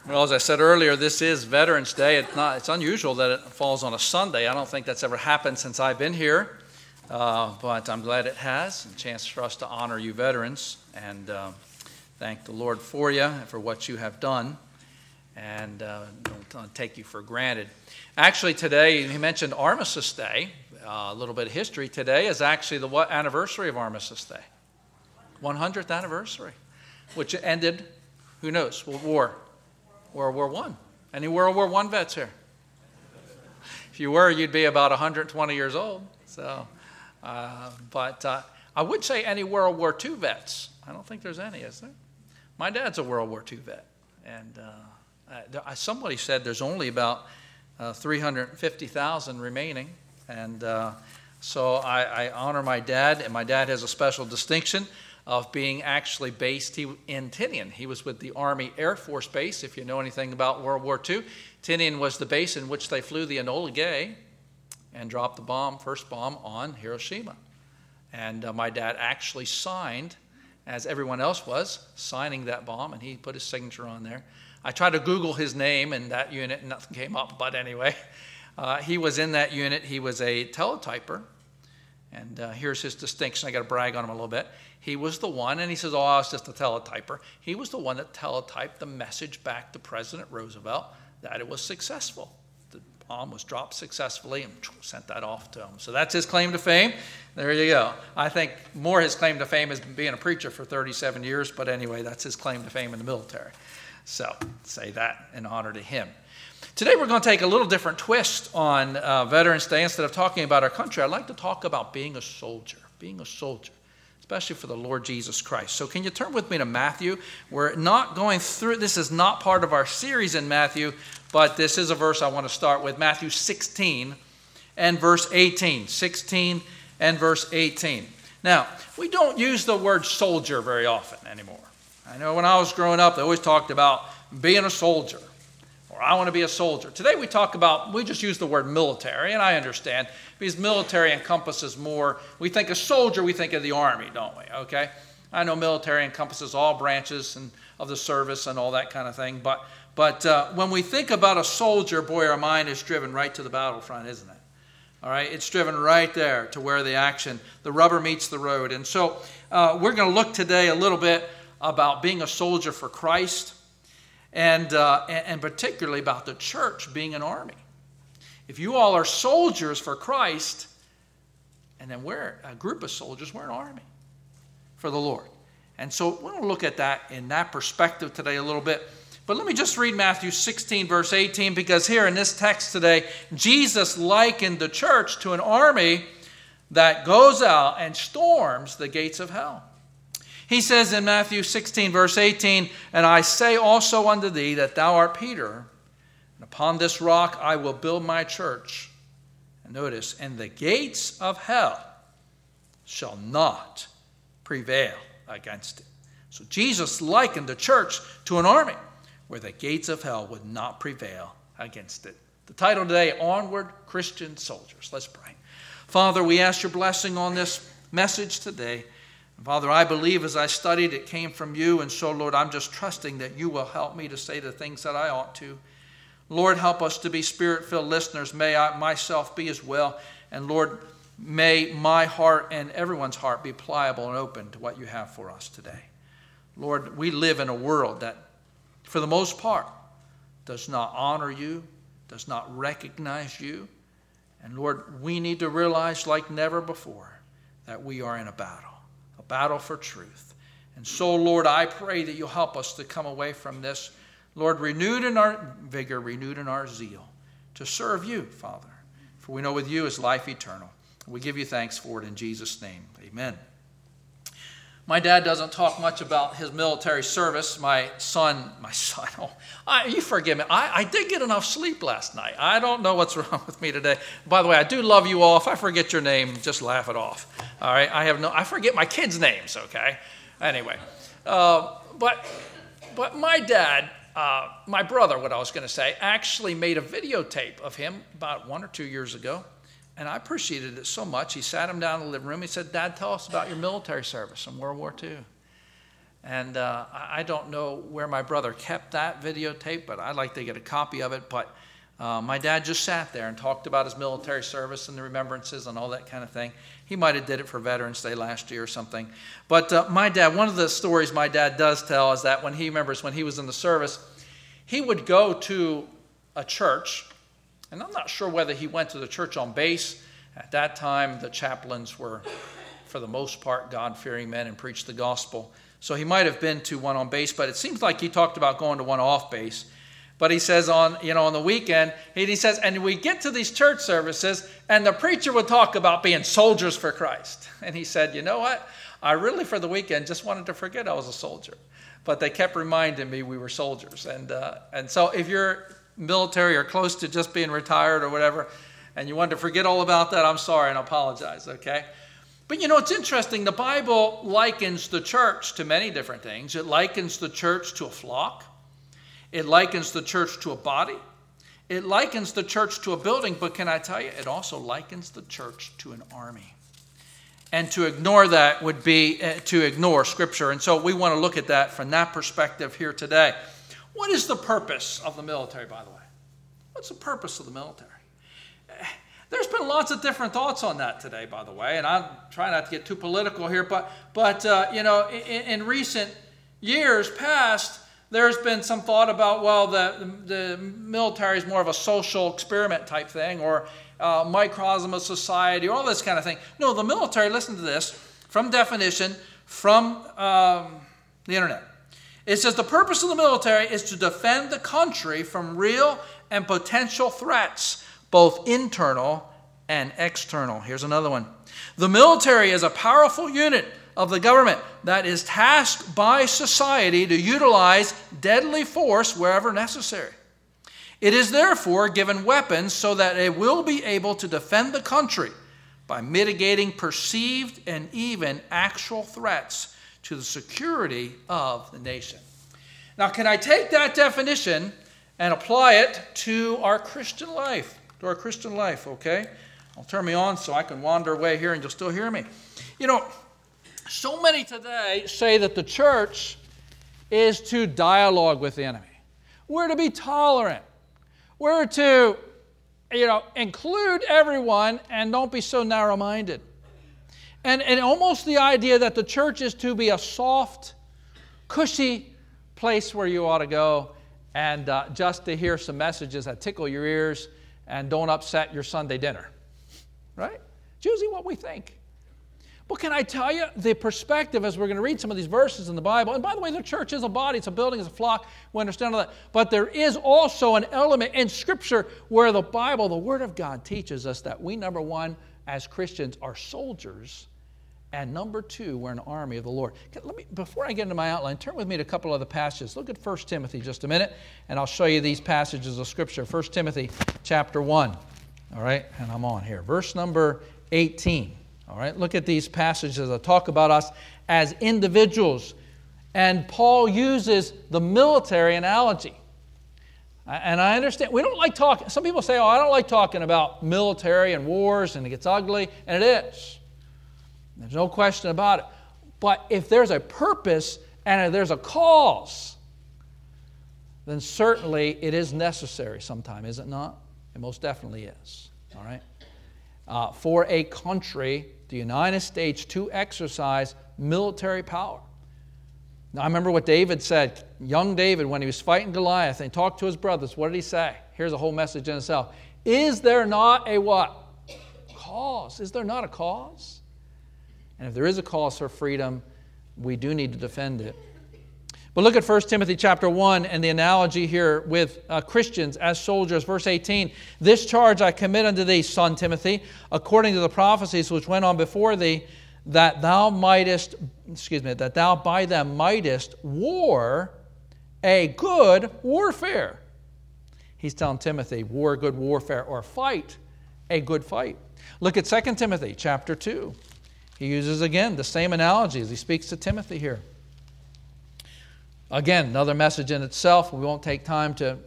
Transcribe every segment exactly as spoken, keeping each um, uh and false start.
Well, as I said earlier, this is Veterans Day. It's not, it's unusual that it falls on a Sunday. I don't think that's ever happened since I've been here, uh, but I'm glad it has. A chance for us to honor you veterans and uh, thank the Lord for you and for what you have done, and uh, don't take you for granted. Actually, today, he mentioned Armistice Day. Uh, a little bit of history. Today is actually the what anniversary of Armistice Day? one hundredth anniversary, which ended, who knows, what war? World War One. Any World War One vets here? If you were, you'd be about one hundred twenty years old. So, uh, but uh, I would say any World War Two vets. I don't think there's any, is there? My dad's a World War Two vet, and uh, I, somebody said there's only about uh, three hundred fifty thousand remaining, and uh, so I, I honor my dad, and my dad has a special distinction of being actually based in Tinian. He was with the Army Air Force Base, if you know anything about World War Two. Tinian was the base in which they flew the Enola Gay and dropped the bomb, first bomb, on Hiroshima. And uh, my dad actually signed, as everyone else was, signing that bomb, and he put his signature on there. I tried to Google his name in that unit, and nothing came up, but anyway. Uh, he was in that unit. He was a teletyper. And uh, here's his distinction. I got to brag on him a little bit. He was the one, and he says, oh, I was just a teletyper. He was the one that teletyped the message back to President Roosevelt that it was successful. The bomb was dropped successfully and sent that off to him. So that's his claim to fame. There you go. I think more his claim to fame is being a preacher for thirty-seven years, but anyway, that's his claim to fame in the military. So say that in honor to him. Today we're going to take a little different twist on uh, Veterans Day. Instead of talking about our country, I'd like to talk about being a soldier, being a soldier, especially for the Lord Jesus Christ. So can you turn with me to Matthew? We're not going through, this is not part of our series in Matthew, but this is a verse I want to start with, Matthew sixteen and verse eighteen. sixteen and verse eighteen. Now, we don't use the word soldier very often anymore. I know when I was growing up, they always talked about being a soldier. Or I want to be a soldier. Today we talk about, we just use the word military, and I understand, because military encompasses more. We think of soldier, we think of the Army, don't we? Okay? I know military encompasses all branches and of the service and all that kind of thing, but but uh, when we think about a soldier, boy, our mind is driven right to the battlefront, isn't it? All right? It's driven right there to where the action, the rubber meets the road. And so uh, we're going to look today a little bit about being a soldier for Christ. And, uh, and particularly about the church being an army. If you all are soldiers for Christ, and then we're a group of soldiers, we're an army for the Lord. And so we're going to look at that in that perspective today a little bit. But let me just read Matthew sixteen, verse eighteen, because here in this text today, Jesus likened the church to an army that goes out and storms the gates of hell. He says in Matthew sixteen, verse eighteen, and I say also unto thee that thou art Peter, and upon this rock I will build my church. And notice, and the gates of hell shall not prevail against it. So Jesus likened the church to an army where the gates of hell would not prevail against it. The title today, Onward Christian Soldiers. Let's pray. Father, we ask your blessing on this message today. Father, I believe as I studied, it came from you. And so, Lord, I'm just trusting that you will help me to say the things that I ought to. Lord, help us to be spirit-filled listeners. May I myself be as well. And Lord, may my heart and everyone's heart be pliable and open to what you have for us today. Lord, we live in a world that, for the most part, does not honor you, does not recognize you. And Lord, we need to realize like never before that we are in a battle. Battle for truth. And so, Lord, I pray that you'll help us to come away from this, Lord, renewed in our vigor, renewed in our zeal, to serve you, Father. For we know with you is life eternal. We give you thanks for it in Jesus' name. Amen. My dad doesn't talk much about his military service. My son, my son, oh, I, you forgive me. I, I did get enough sleep last night. I don't know what's wrong with me today. By the way, I do love you all. If I forget your name, just laugh it off. All right, I have no. I forget my kids' names. Okay, anyway, uh, but but my dad, uh, my brother, what I was going to say, actually made a videotape of him about one or two years ago. And I appreciated it so much. He sat him down in the living room. He said, Dad, tell us about your military service in World War Two. And uh, I don't know where my brother kept that videotape, but I'd like to get a copy of it. But uh, my dad just sat there and talked about his military service and the remembrances and all that kind of thing. He might have did it for Veterans Day last year or something. But uh, my dad, one of the stories my dad does tell is that when he remembers when he was in the service, he would go to a church, and I'm not sure whether he went to the church on base. At that time, the chaplains were, for the most part, God-fearing men and preached the gospel. So he might have been to one on base, but it seems like he talked about going to one off base. But he says on, you know, on the weekend, he, he says, and we get to these church services, and the preacher would talk about being soldiers for Christ. And he said, you know what? I really, for the weekend, just wanted to forget I was a soldier. But they kept reminding me we were soldiers. And uh, and so if you're military or close to just being retired or whatever, and you wanted to forget all about that, I'm sorry and I apologize, okay? But you know, it's interesting. The Bible likens the church to many different things. It likens the church to a flock. It likens the church to a body. It likens the church to a building. But can I tell you, it also likens the church to an army. And to ignore that would be uh, to ignore Scripture. And so we want to look at that from that perspective here today. What is the purpose of the military, by the way? What's the purpose of the military? There's been lots of different thoughts on that today, by the way, and I'm trying not to get too political here, but, but uh, you know, in, in recent years past, there's been some thought about, well, the, the military is more of a social experiment type thing, or uh, microcosm of society, or all this kind of thing. No, the military, listen to this, from definition, from um, the internet. It says the purpose of the military is to defend the country from real and potential threats, both internal and external. Here's another one. The military is a powerful unit of the government that is tasked by society to utilize deadly force wherever necessary. It is therefore given weapons so that it will be able to defend the country by mitigating perceived and even actual threats to the security of the nation. Now, can I take that definition and apply it to our Christian life? To our Christian life, okay? I'll turn me on so I can wander away here and you'll still hear me. You know, so many today say that the church is to dialogue with the enemy. We're to be tolerant. We're to, you know, include everyone and don't be so narrow-minded. And, and almost the idea that the church is to be a soft, cushy place where you ought to go and uh, just to hear some messages that tickle your ears and don't upset your Sunday dinner, right? It's usually what we think. But can I tell you, the perspective as we're going to read some of these verses in the Bible, and by the way, the church is a body, it's a building, it's a flock, we understand all that, but there is also an element in Scripture where the Bible, the Word of God, teaches us that we, number one, as Christians, are soldiers, and number two, we're an army of the Lord. Let me, before I get into my outline, turn with me to a couple other passages. Look at First Timothy just a minute, and I'll show you these passages of Scripture. First Timothy chapter one, all right, and I'm on here. Verse number eighteen, all right. Look at these passages that talk about us as individuals, and Paul uses the military analogy. And I understand, we don't like talking, some people say, oh, I don't like talking about military and wars, and it gets ugly, and it is. There's no question about it. But if there's a purpose and if there's a cause, then certainly it is necessary sometime, is it not? It most definitely is. All right? Uh, for a country, the United States, to exercise military power. Now, I remember what David said. Young David, when he was fighting Goliath and he talked to his brothers, what did he say? Here's a whole message in itself. Is there not a what? Cause. Is there not a cause? And if there is a cause for freedom, we do need to defend it. But look at First Timothy chapter one and the analogy here with uh, Christians as soldiers. Verse eighteen, this charge I commit unto thee, son Timothy, according to the prophecies which went on before thee, that thou mightest, excuse me, that thou by them mightest war a good warfare. He's telling Timothy, war good warfare, or fight a good fight. Look at Second Timothy chapter two. He uses again the same analogy as he speaks to Timothy here. Again, another message in itself. We won't take time to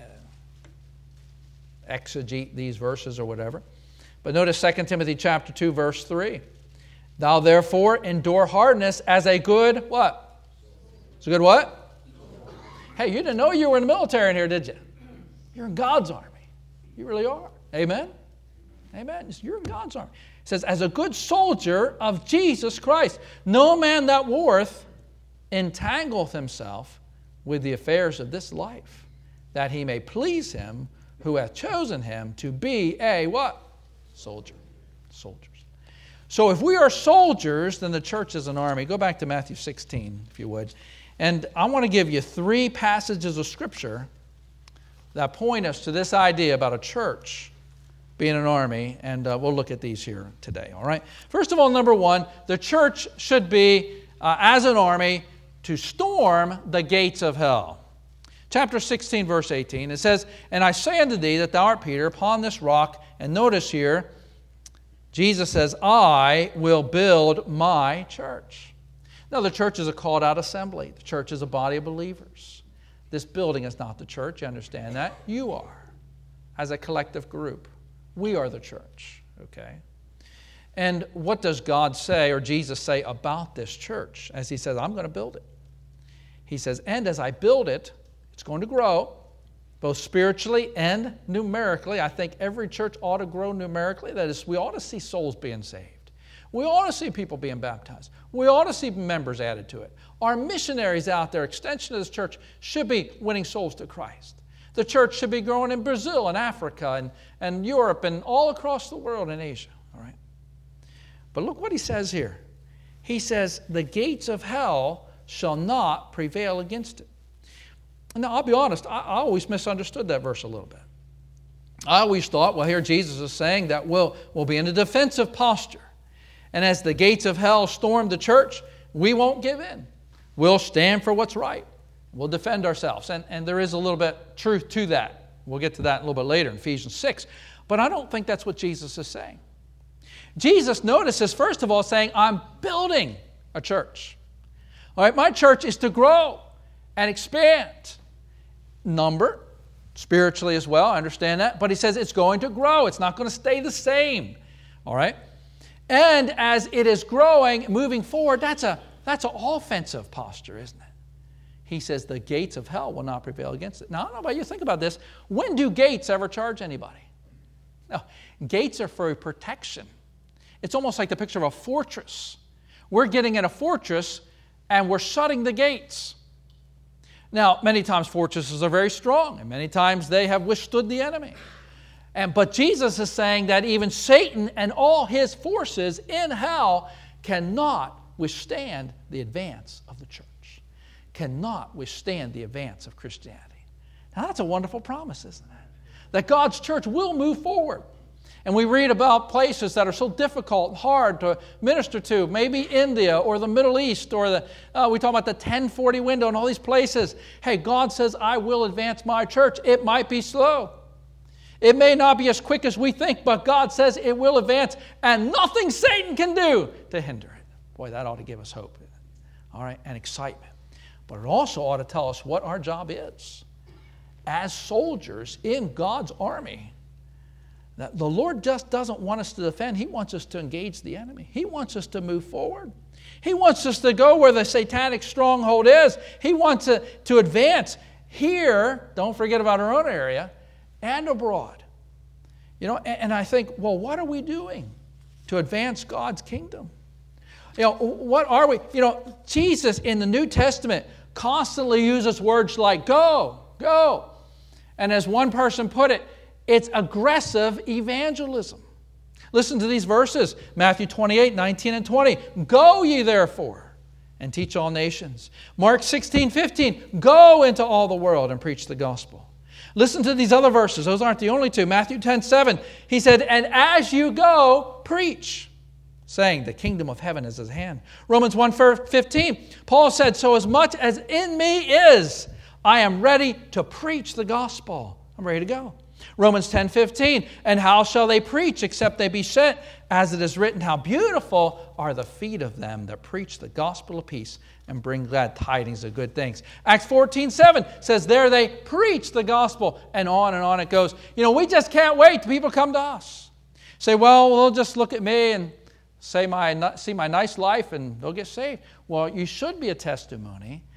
exegete these verses or whatever. But notice Second Timothy chapter two, verse three. Thou therefore endure hardness as a good, what? It's a good what? Hey, you didn't know you were in the military in here, did you? You're in God's army. You really are. Amen? Amen. You're in God's army. It says, as a good soldier of Jesus Christ, no man that warreth entangleth himself with the affairs of this life, that he may please him who hath chosen him to be a what? Soldier. Soldiers. So if we are soldiers, then the church is an army. Go back to Matthew sixteen, if you would. And I want to give you three passages of Scripture that point us to this idea about a church being an army, and uh, we'll look at these here today, all right? First of all, number one, the church should be, uh, as an army, to storm the gates of hell. Chapter sixteen, verse eighteen, it says, and I say unto thee that thou art Peter, upon this rock, and notice here, Jesus says, I will build my church. Now, the church is a called out assembly. The church is a body of believers. This building is not the church, you understand that? You are, as a collective group. We are the church, okay? And what does God say, or Jesus say, about this church? As he says, I'm going to build it. He says, and as I build it, it's going to grow, both spiritually and numerically. I think every church ought to grow numerically. That is, we ought to see souls being saved. We ought to see people being baptized. We ought to see members added to it. Our missionaries out there, extension of this church, should be winning souls to Christ. The church should be growing in Brazil and Africa and, and Europe and all across the world and Asia. All right. But look what he says here. He says, the gates of hell shall not prevail against it. Now, I'll be honest, I, I always misunderstood that verse a little bit. I always thought, well, here Jesus is saying that we'll, we'll be in a defensive posture. And as the gates of hell storm the church, we won't give in. We'll stand for what's right. We'll defend ourselves. And, and there is a little bit truth to that. We'll get to that a little bit later in Ephesians six. But I don't think that's what Jesus is saying. Jesus, notices, first of all, saying, I'm building a church. All right, my church is to grow and expand. Number, spiritually as well, I understand that. But he says it's going to grow. It's not going to stay the same. All right? And as it is growing, moving forward, that's a that's an offensive posture, isn't it? He says the gates of hell will not prevail against it. Now, I don't know about you. Think about this. When do gates ever charge anybody? No, gates are for protection. It's almost like the picture of a fortress. We're getting in a fortress and we're shutting the gates. Now, many times fortresses are very strong, and many times they have withstood the enemy. And but Jesus is saying that even Satan and all his forces in hell cannot withstand the advance of the church, cannot withstand the advance of Christianity. Now, that's a wonderful promise, isn't it? That God's church will move forward. And we read about places that are so difficult and hard to minister to, maybe India or the Middle East, or the uh, we talk about the ten forty window and all these places. Hey, God says, I will advance my church. It might be slow. It may not be as quick as we think, but God says it will advance, and nothing Satan can do to hinder it. Boy, that ought to give us hope. All right, and excitement. But it also ought to tell us what our job is. As soldiers in God's army, that the Lord just doesn't want us to defend. He wants us to engage the enemy. He wants us to move forward. He wants us to go where the satanic stronghold is. He wants to, to advance here, don't forget about our own area, and abroad. You know, and, and I think, well, what are we doing to advance God's kingdom? You know, what are we? You know, Jesus in the New Testament constantly uses words like go, go. And as one person put it, it's aggressive evangelism. Listen to these verses. Matthew twenty-eight, nineteen and twenty. Go ye therefore and teach all nations. Mark sixteen, fifteen. Go into all the world and preach the gospel. Listen to these other verses. Those aren't the only two. Matthew ten, seven. He said, and as you go, preach, saying the kingdom of heaven is at hand. Romans one, fifteen. Paul said, so as much as in me is, I am ready to preach the gospel. I'm ready to go. Romans ten, fifteen, and how shall they preach except they be sent? As it is written, how beautiful are the feet of them that preach the gospel of peace and bring glad tidings of good things. Acts fourteen, seven says there they preach the gospel, and on and on it goes. You know, we just can't wait till people come to us. Say, well, they'll just look at me and say my see my nice life and they'll get saved. Well, you should be a testimony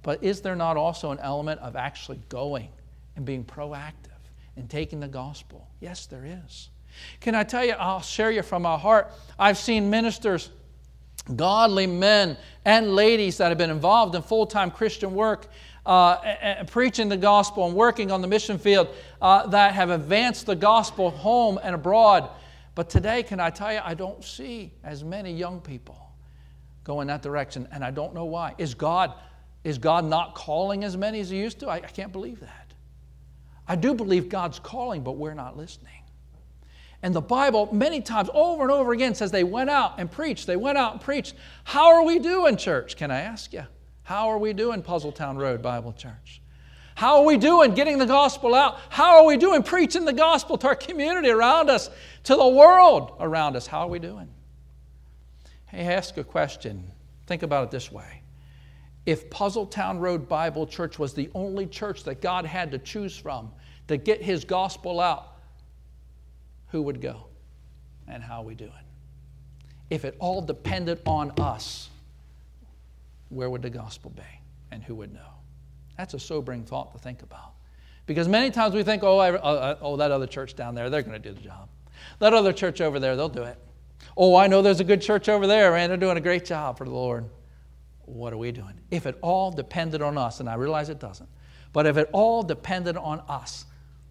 But is there not also an element of actually going and being proactive and taking the gospel? Yes, there is. Can I tell you, I'll share you from my heart. I've seen ministers, godly men and ladies that have been involved in full-time Christian work, uh, and preaching the gospel and working on the mission field, uh, that have advanced the gospel home and abroad. But today, can I tell you, I don't see as many young people go in that direction, and I don't know why. Is God, is God not calling as many as He used to? I, I can't believe that. I do believe God's calling, but we're not listening. And the Bible many times, over and over again, says they went out and preached. They went out and preached. How are we doing, church? Can I ask you? How are we doing, Puzzletown Road Bible Church? How are we doing getting the gospel out? How are we doing preaching the gospel to our community around us, to the world around us? How are we doing? Hey, ask a question. Think about it this way. If Puzzletown Road Bible Church was the only church that God had to choose from to get His gospel out, who would go? And how are we doing? If it all depended on us, where would the gospel be? And who would know? That's a sobering thought to think about. Because many times we think, oh, I, oh, oh that other church down there, they're going to do the job. That other church over there, they'll do it. Oh, I know there's a good church over there, man. They're doing a great job for the Lord. What are we doing? If it all depended on us, and I realize it doesn't, but if it all depended on us,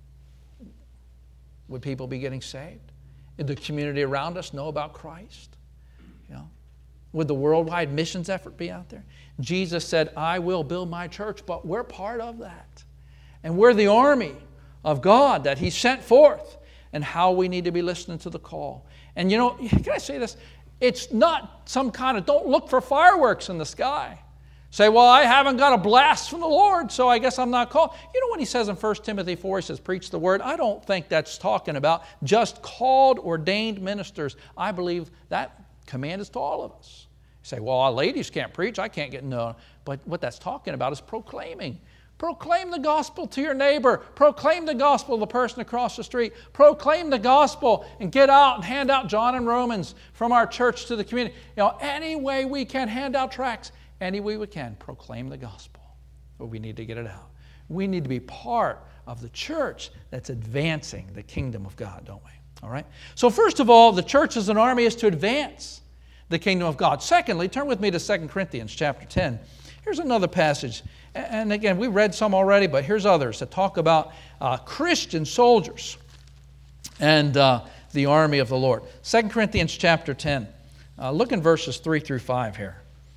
would people be getting saved? Would the community around us know about Christ? You know? Would the worldwide missions effort be out there? Jesus said, I will build my church, but we're part of that. And we're the army of God that He sent forth, and how we need to be listening to the call. And you know, can I say this? It's not some kind of, don't look for fireworks in the sky. Say, well, I haven't got a blast from the Lord, so I guess I'm not called. You know what he says in First Timothy four, he says, preach the word. I don't think that's talking about just called, ordained ministers. I believe that command is to all of us. You say, well, ladies can't preach. I can't get, no. But what that's talking about is proclaiming. Proclaim the gospel to your neighbor. Proclaim the gospel to the person across the street. Proclaim the gospel and get out and hand out John and Romans from our church to the community. You know, any way we can, hand out tracts. Any way we can, proclaim the gospel. But we need to get it out. We need to be part of the church that's advancing the kingdom of God, don't we? All right? So first of all, the church as an army is to advance the kingdom of God. Secondly, turn with me to Second Corinthians chapter ten. Here's another passage. And again, we read some already, but here's others that talk about uh, Christian soldiers and uh, the army of the Lord. Second Corinthians chapter ten. Uh, look in verses three through five here.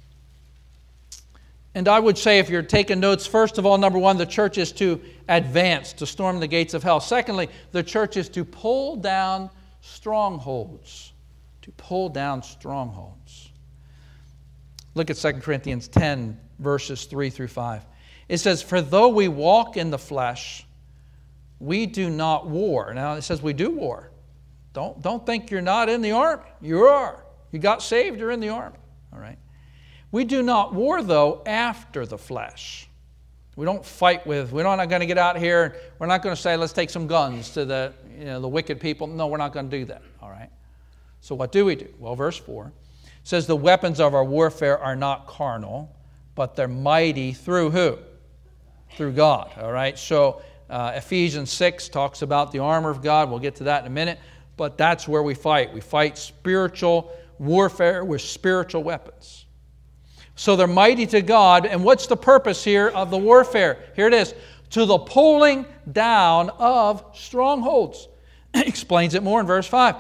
And I would say, if you're taking notes, first of all, number one, the church is to advance, to storm the gates of hell. Secondly, the church is to pull down strongholds. To pull down strongholds. Look at Second Corinthians ten, verses three through five. It says, for though we walk in the flesh, we do not war. Now, it says we do war. Don't, don't think you're not in the army. You are. You got saved, you're in the army. All right? We do not war, though, after the flesh. We don't fight with, we're not going to get out here, we're not going to say, let's take some guns to the, you know, the wicked people. No, we're not going to do that. All right? So what do we do? Well, verse four says, the weapons of our warfare are not carnal, but they're mighty through who? Through God. All right? So uh, Ephesians six talks about the armor of God. We'll get to that in a minute. But that's where we fight. We fight spiritual warfare with spiritual weapons. So they're mighty to God. And what's the purpose here of the warfare? Here it is. To the pulling down of strongholds. Explains it more in verse five.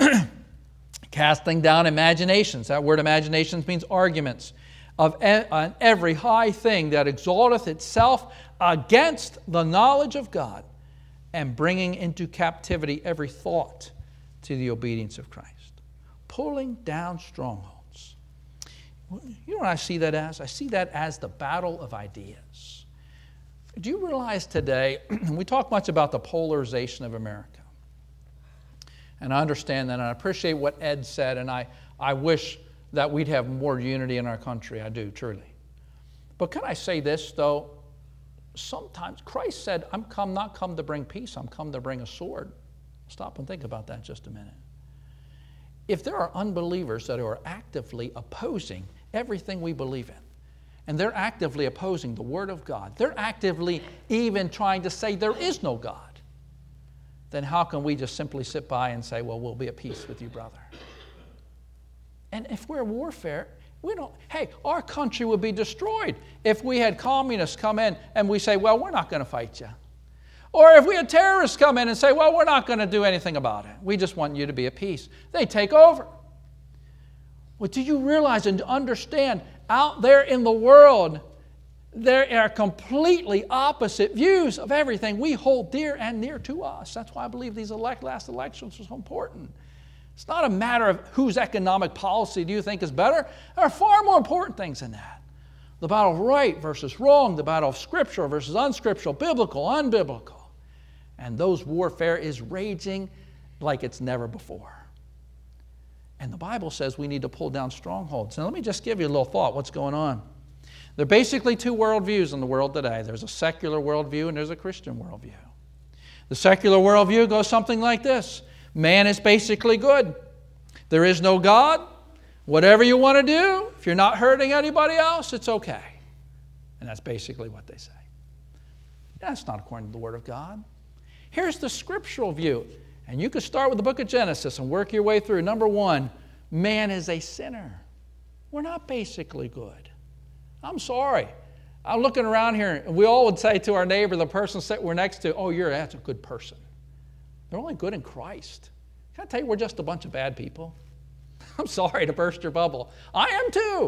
Casting down imaginations. That word imaginations means arguments. Of every high thing that exalteth itself against the knowledge of God, and bringing into captivity every thought to the obedience of Christ. Pulling down strongholds. You know what I see that as? I see that as the battle of ideas. Do you realize today, we talk much about the polarization of America. And I understand that, and I appreciate what Ed said, and I, I wish that we'd have more unity in our country. I do, truly. But can I say this, though? Sometimes Christ said, I'm come not come to bring peace, I'm come to bring a sword. Stop and think about that just a minute. If there are unbelievers that are actively opposing everything we believe in, and they're actively opposing the Word of God, they're actively even trying to say there is no God, then how can we just simply sit by and say, well, we'll be at peace with you, brother? And if we're warfare, we don't, hey, our country would be destroyed if we had communists come in and we say, well, we're not going to fight you. Or if we had terrorists come in and say, well, we're not going to do anything about it. We just want you to be at peace. They take over. Well, do you realize and understand out there in the world, there are completely opposite views of everything we hold dear and near to us. That's why I believe these elect, last elections are so important. It's not a matter of whose economic policy do you think is better. There are far more important things than that. The battle of right versus wrong, the battle of scriptural versus unscriptural, biblical, unbiblical. And those warfare is raging like it's never before. And the Bible says we need to pull down strongholds. Now let me just give you a little thought what's going on. There are basically two worldviews in the world today. There's a secular worldview and there's a Christian worldview. The secular worldview goes something like this. Man is basically good. There is no God. Whatever you want to do, if you're not hurting anybody else, it's okay. And that's basically what they say. That's not according to the Word of God. Here's the scriptural view. And you can start with the book of Genesis and work your way through. Number one, man is a sinner. We're not basically good. I'm sorry. I'm looking around here, and we all would say to our neighbor, the person that we're next to, oh, you're that's a good person. They're only good in Christ. Can I tell you we're just a bunch of bad people? I'm sorry to burst your bubble. I am too.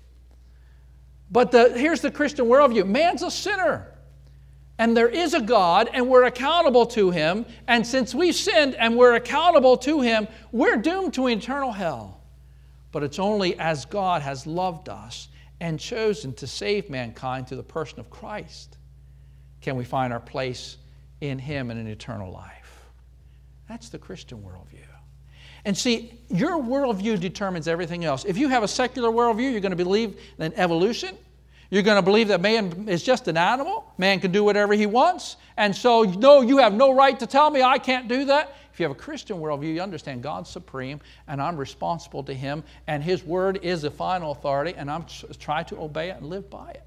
But the, here's the Christian worldview. Man's a sinner. And there is a God, and we're accountable to Him. And since we've sinned and we're accountable to Him, we're doomed to eternal hell. But it's only as God has loved us and chosen to save mankind through the person of Christ can we find our place in Him in an eternal life. That's the Christian worldview. And see, your worldview determines everything else. If you have a secular worldview, you're going to believe in evolution. You're going to believe that man is just an animal. Man can do whatever he wants. And so, no, you have no right to tell me I can't do that. If you have a Christian worldview, you understand God's supreme, and I'm responsible to Him, and His Word is the final authority, and I'm trying to obey it and live by it.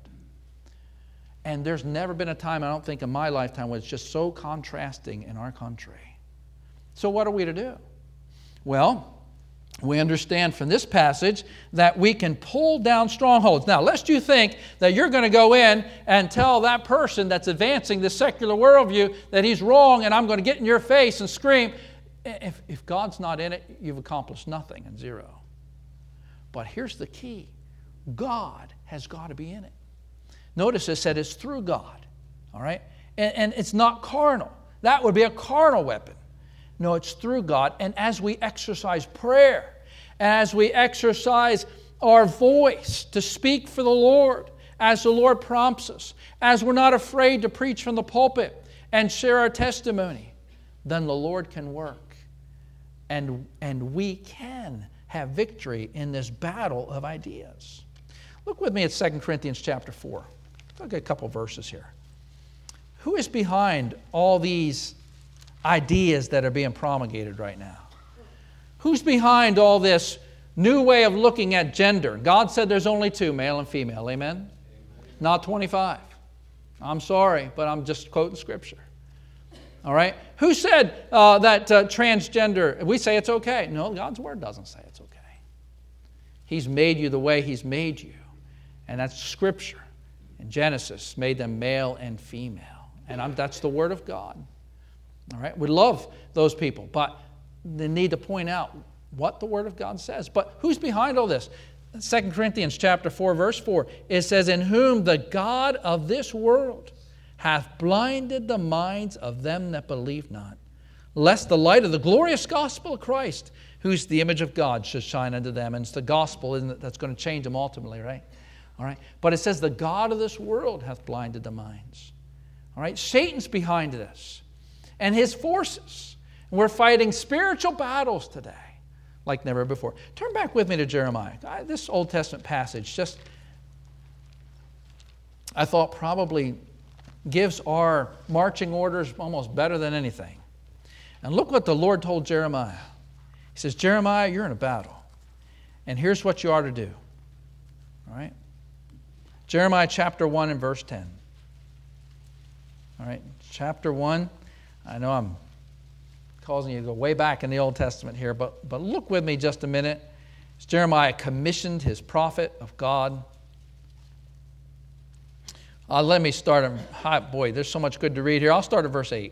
And there's never been a time, I don't think, in my lifetime where it's just so contrasting in our country. So what are we to do? Well, we understand from this passage that we can pull down strongholds. Now, lest you think that you're going to go in and tell that person that's advancing this secular worldview that he's wrong and I'm going to get in your face and scream. If, if God's not in it, you've accomplished nothing and zero. But here's the key. God has got to be in it. Notice it said it's through God. All right? And, and it's not carnal. That would be a carnal weapon. No, it's through God. And as we exercise prayer, as we exercise our voice to speak for the Lord, as the Lord prompts us, as we're not afraid to preach from the pulpit and share our testimony, then the Lord can work. And, and we can have victory in this battle of ideas. Look with me at Second Corinthians chapter four. Look at a couple verses here. Who is behind all these ideas that are being promulgated right now? Who's behind all this new way of looking at gender? God said there's only two, male and female. Amen? Amen. Not twenty-five. I'm sorry, but I'm just quoting Scripture. All right? Who said uh, that uh, transgender, we say it's okay? No, God's Word doesn't say it's okay. He's made you the way He's made you. And that's Scripture. In Genesis, made them male and female. And I'm, that's the Word of God. All right? We love those people, but they need to point out what the Word of God says. But who's behind all this? Second Corinthians chapter four, verse four, it says, in whom the God of this world hath blinded the minds of them that believe not, lest the light of the glorious gospel of Christ, who's the image of God, should shine unto them. And it's the gospel, isn't it, that's going to change them ultimately, right? All right. But it says the God of this world hath blinded the minds. All right. Satan's behind this. And his forces. We're fighting spiritual battles today like never before. Turn back with me to Jeremiah. This Old Testament passage just, I thought, probably gives our marching orders almost better than anything. And look what the Lord told Jeremiah. He says, Jeremiah, you're in a battle. And here's what you are to do. All right? Jeremiah chapter one and verse ten. All right, chapter one. I know I'm causing you to go way back in the Old Testament here, but, but look with me just a minute. As Jeremiah commissioned his prophet of God. Uh, let me start. Hi, boy, there's so much good to read here. I'll start at verse eight.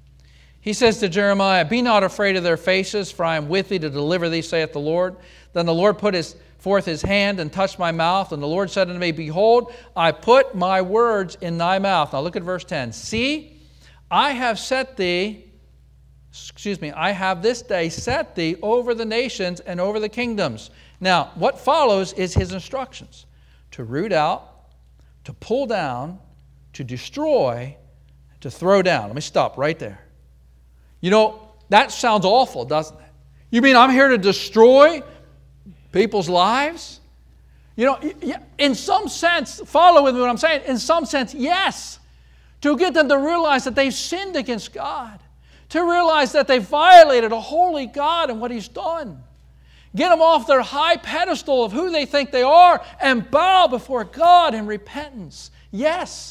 He says to Jeremiah, "Be not afraid of their faces, for I am with thee to deliver thee, saith the Lord." Then the Lord put his, forth his hand and touched my mouth. And the Lord said unto me, "Behold, I put my words in thy mouth." Now look at verse ten. "See, I have set thee, excuse me, I have this day set thee over the nations and over the kingdoms." Now, what follows is his instructions. To root out, to pull down, to destroy, to throw down. Let me stop right there. You know, that sounds awful, doesn't it? You mean I'm here to destroy people's lives? You know, in some sense, follow with me what I'm saying, in some sense, yes. To get them to realize that they've sinned against God. To realize that they violated a holy God and what He's done. Get them off their high pedestal of who they think they are and bow before God in repentance. Yes.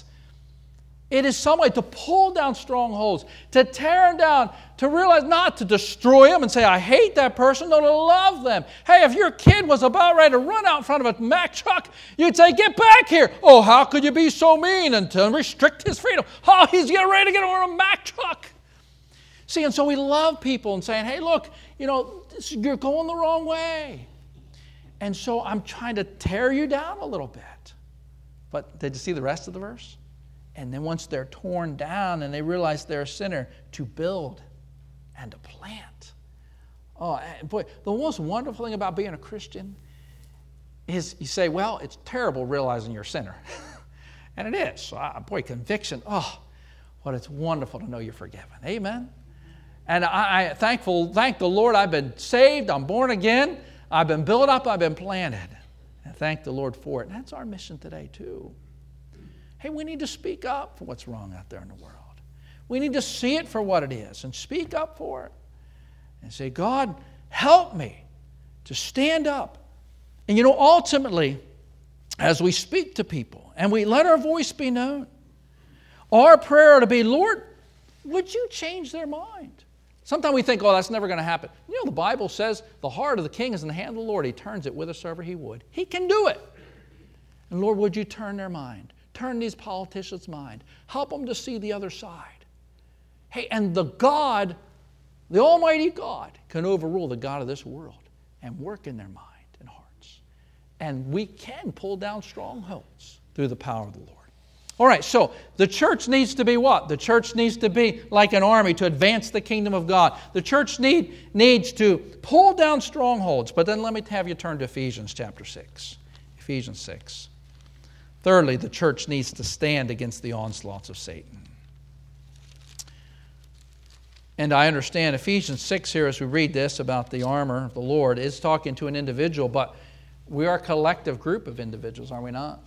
It is some way to pull down strongholds, to tear them down, to realize not to destroy them and say, I hate that person, no, to love them. Hey, if your kid was about ready to run out in front of a Mack truck, you'd say, get back here. Oh, how could you be so mean and to restrict his freedom? Oh, he's getting ready to get on a Mack truck. See, and so we love people and saying, hey, look, you know, this, you're going the wrong way. And so I'm trying to tear you down a little bit. But did you see the rest of the verse? And then once they're torn down and they realize they're a sinner, to build and to plant. Oh, boy, the most wonderful thing about being a Christian is you say, well, it's terrible realizing you're a sinner. And it is. So, boy, conviction. Oh, but it's wonderful to know you're forgiven. Amen? And I, I thankful, thank the Lord I've been saved, I'm born again, I've been built up, I've been planted. And thank the Lord for it. And that's our mission today, too. Hey, we need to speak up for what's wrong out there in the world. We need to see it for what it is and speak up for it. And say, God, help me to stand up. And you know, ultimately, as we speak to people and we let our voice be known, our prayer ought to be, Lord, would you change their mind? Sometimes we think, oh, that's never going to happen. You know, the Bible says the heart of the king is in the hand of the Lord. He turns it whithersoever he would. He can do it. And Lord, would you turn their mind? Turn these politicians' mind. Help them to see the other side. Hey, and the God, the Almighty God, can overrule the God of this world and work in their mind and hearts. And we can pull down strongholds through the power of the Lord. All right, so the church needs to be what? The church needs to be like an army to advance the kingdom of God. The church need, needs to pull down strongholds. But then let me have you turn to Ephesians chapter six. Ephesians six. Thirdly, the church needs to stand against the onslaughts of Satan. And I understand Ephesians six here, as we read this about the armor of the Lord, is talking to an individual, but we are a collective group of individuals, are we not?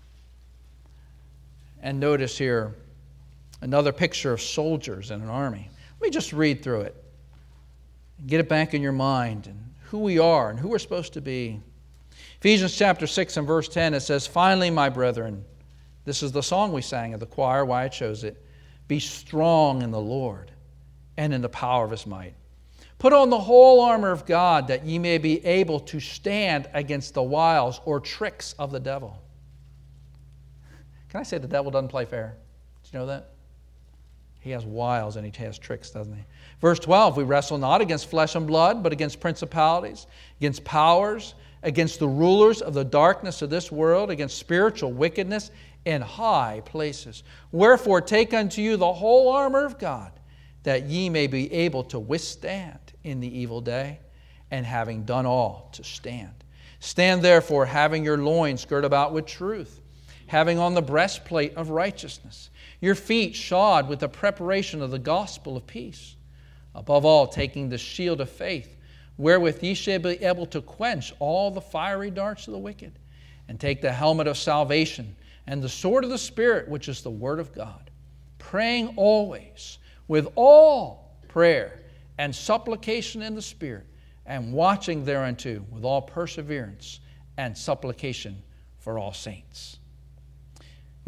And notice here another picture of soldiers in an army. Let me just read through it. Get it back in your mind and who we are and who we're supposed to be. Ephesians chapter six and verse ten, it says, finally, my brethren, this is the song we sang of the choir, why I chose it, be strong in the Lord and in the power of His might. Put on the whole armor of God that ye may be able to stand against the wiles or tricks of the devil. Can I say the devil doesn't play fair? Did you know that? He has wiles and he has tricks, doesn't he? Verse twelve, we wrestle not against flesh and blood, but against principalities, against powers, against the rulers of the darkness of this world, against spiritual wickedness in high places. Wherefore take unto you the whole armor of God, that ye may be able to withstand in the evil day, and having done all, to stand. Stand therefore, having your loins girt about with truth, having on the breastplate of righteousness, your feet shod with the preparation of the gospel of peace. Above all, taking the shield of faith, wherewith ye shall be able to quench all the fiery darts of the wicked, and take the helmet of salvation, and the sword of the Spirit, which is the word of God, praying always with all prayer and supplication in the Spirit, and watching thereunto with all perseverance and supplication for all saints.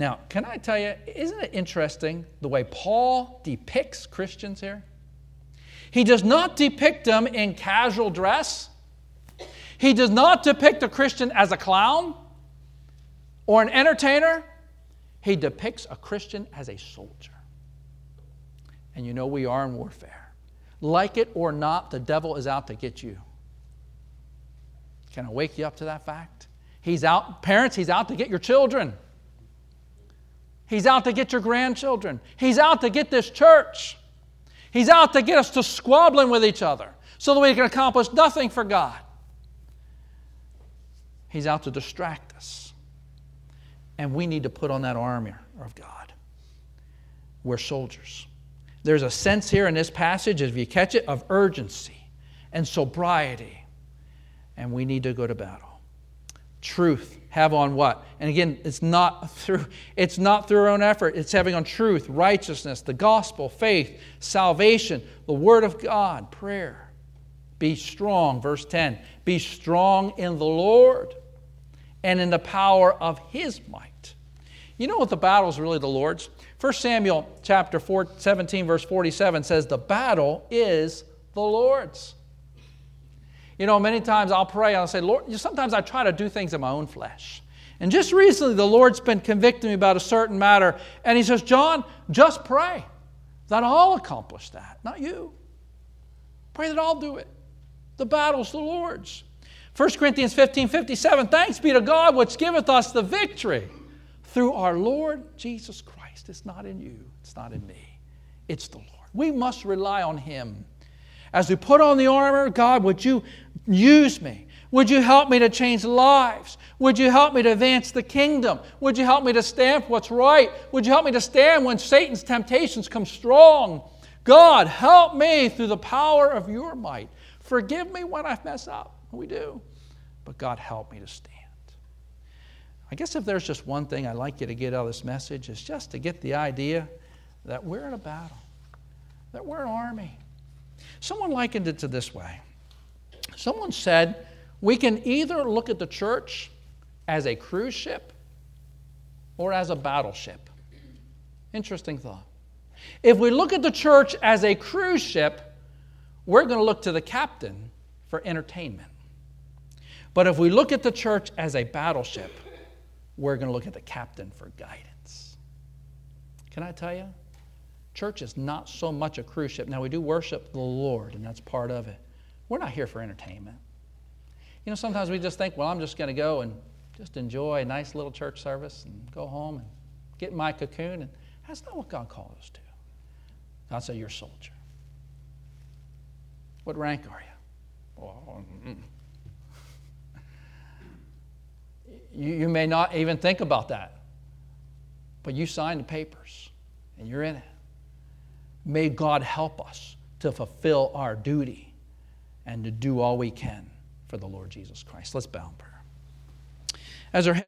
Now, can I tell you, isn't it interesting the way Paul depicts Christians here? He does not depict them in casual dress. He does not depict a Christian as a clown or an entertainer. He depicts a Christian as a soldier. And you know we are in warfare. Like it or not, the devil is out to get you. Can I wake you up to that fact? He's out, parents, he's out to get your children. He's out to get your grandchildren. He's out to get this church. He's out to get us to squabbling with each other so that we can accomplish nothing for God. He's out to distract us. And we need to put on that armor of God. We're soldiers. There's a sense here in this passage, if you catch it, of urgency and sobriety. And we need to go to battle. Truth. Have on what? And again, it's not through it's not through our own effort. It's having on truth, righteousness, the gospel, faith, salvation, the word of God, prayer. Be strong, verse ten. Be strong in the Lord and in the power of His might. You know what the battle is really the Lord's? First Samuel chapter four, seventeen, verse forty-seven says, the battle is the Lord's. You know, many times I'll pray and I'll say, Lord, sometimes I try to do things in my own flesh. And just recently the Lord's been convicting me about a certain matter. And He says, John, just pray that I'll accomplish that, not you. Pray that I'll do it. The battle's the Lord's. First Corinthians fifteen, fifty-seven, thanks be to God which giveth us the victory through our Lord Jesus Christ. It's not in you. It's not in me. It's the Lord. We must rely on Him. As we put on the armor, God, would you use me? Would you help me to change lives? Would you help me to advance the kingdom? Would you help me to stand for what's right? Would you help me to stand when Satan's temptations come strong? God, help me through the power of your might. Forgive me when I mess up. We do. But God, help me to stand. I guess if there's just one thing I'd like you to get out of this message, is just to get the idea that we're in a battle, that we're an army. Someone likened it to this way. Someone said, we can either look at the church as a cruise ship or as a battleship. Interesting thought. If we look at the church as a cruise ship, we're going to look to the captain for entertainment. But if we look at the church as a battleship, we're going to look at the captain for guidance. Can I tell you? Church is not so much a cruise ship. Now, we do worship the Lord, and that's part of it. We're not here for entertainment. You know, sometimes we just think, well, I'm just going to go and just enjoy a nice little church service and go home and get in my cocoon. And that's not what God called us to. God said, you're a soldier. What rank are you? Well, mm. you, you may not even think about that. But you signed the papers, and you're in it. May God help us to fulfill our duty and to do all we can for the Lord Jesus Christ. Let's bow in prayer. As our